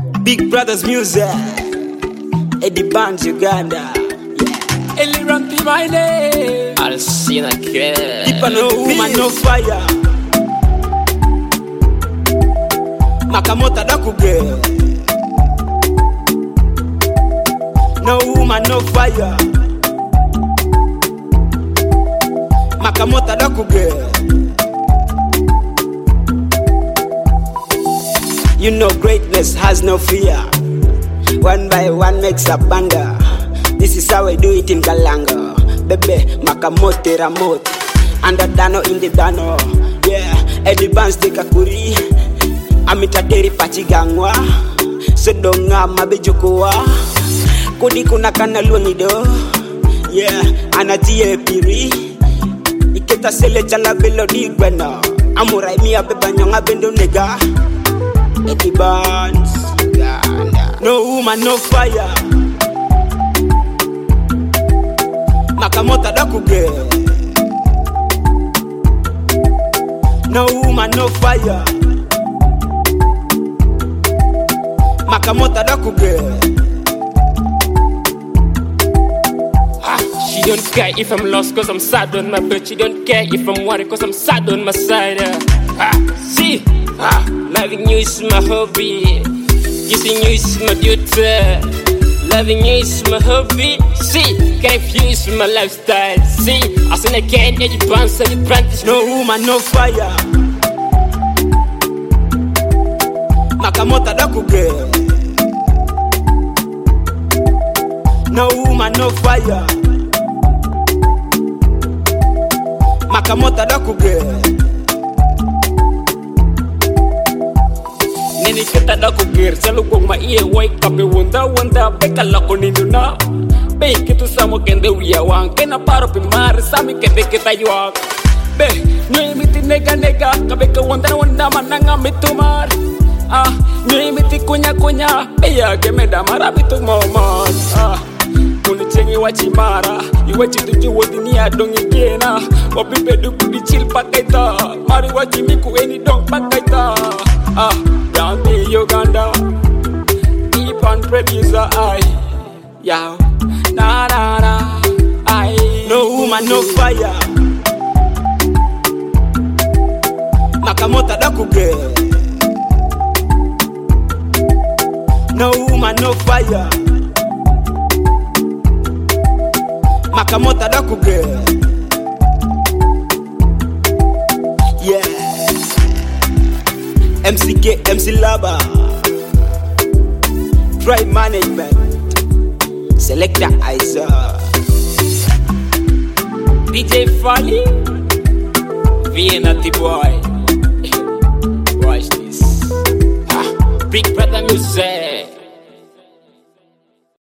Big Brothers Music, Eddie Bands Uganda. Ellie Ranti my name. I'll see you again. Deeper no woman, no fire. Makamota Dakuge. No woman, no fire. Makamota Dakuge. You know greatness has no fear. One by one makes a banda. This is how I do it in Kalanga. Bebe, Makamote Ramote. Under Dano in the Dano. Yeah, Eddie Bands de Kakuri. Amita Deri Pachigangwa. Sedonga Mabejukua. Kodi kuna kana luonido. Yeah, Anatie Piri. Iketa sele chala belo di gwena. Amurai miya bebanyonga bendo nega. Eddie Bands Uganda. No woman, no fire. Makamota Dakuge. No woman, no fire. Makamota Dakuge. She don't care if I'm lost cause I'm sad on my bed. She don't care if I'm worried cause I'm sad on my side. See, loving you is my hobby. Kissing you is my duty. Loving you is my hobby. See, confused my lifestyle. See, I soon again Eddie Bands and the brand. No woman, no fire. Makamota Dakuge. No woman, no fire. Makamota Dakuge. Nini kita Dakuge. Selalu kong maiye wake up. Wanda beka lako ninduna. Be kitu samo kende wiyawang. Kena paro pimar sami kende kita yuak. Be nyoy miti nega kabeka wanda mananga mitumar. Nyoy miti kunya be ya gemeda marabitu momon. Kuni chengi wachimara. Iwe chitu juwo dunia dongi kena. Wapipe duku di chill pakaita. Mari wachimiku eni dong pakaita. Down to Uganda. Deep and producer I. Yow. Na na na. I. No woman, no fire. Makamota Dakuge. No woman, no fire. Makamota Dakuge. Yeah. MCK, MC Laba. Tribe Management. Selector Isa. DJ Fali. Vienna the boy. Watch this. Big Brother